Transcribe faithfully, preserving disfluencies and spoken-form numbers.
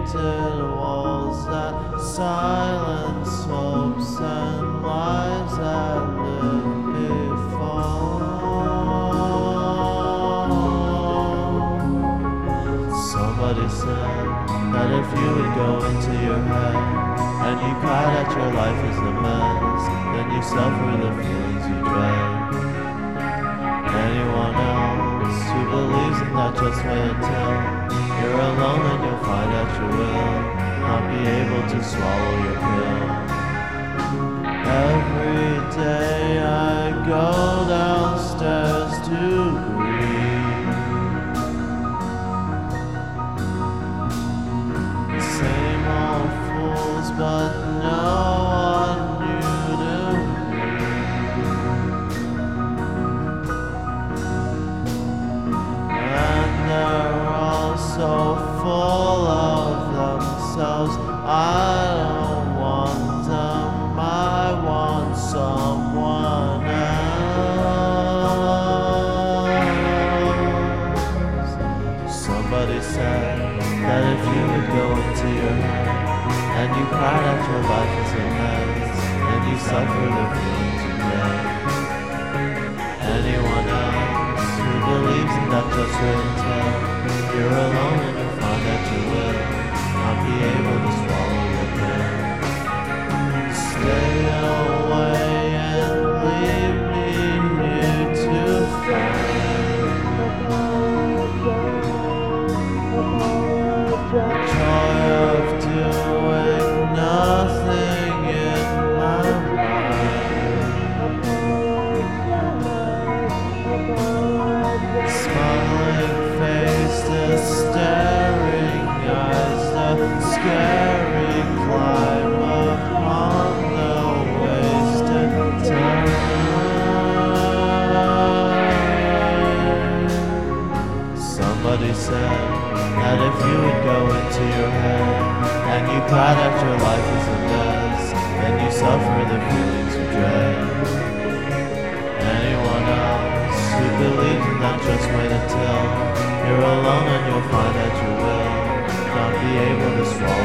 painted walls that silence hopes and lies that lived before. Somebody said that if you would go into your head and you cry that your life is a mess, then you suffer the feelings you dread. Anyone else who believes in that, just wait until you're alone and you'll find out you will not be able to swallow your pill. Every day I go downstairs to grieve. Same old fools, but no one new to me. And they're all so full of themselves. I don't want them, I want someone else. Somebody said that if you would go into your head and you cry that your life is a mess, and you suffer the feelings you get. Anyone else who believes in that, just wait until you're alone and you'll find that you will not be able to swallow your pill. Stay away and leave me here to find the joy of doing nothing in my mind. Smiling face, the staring eyes, the scary climb upon the wasted time. Somebody said that if you would go into your head and you cry that your life is a mess, and you suffer the feelings you dread. Anyone else who believes in that, just wait until you're alone and you'll find that you will not be able to swallow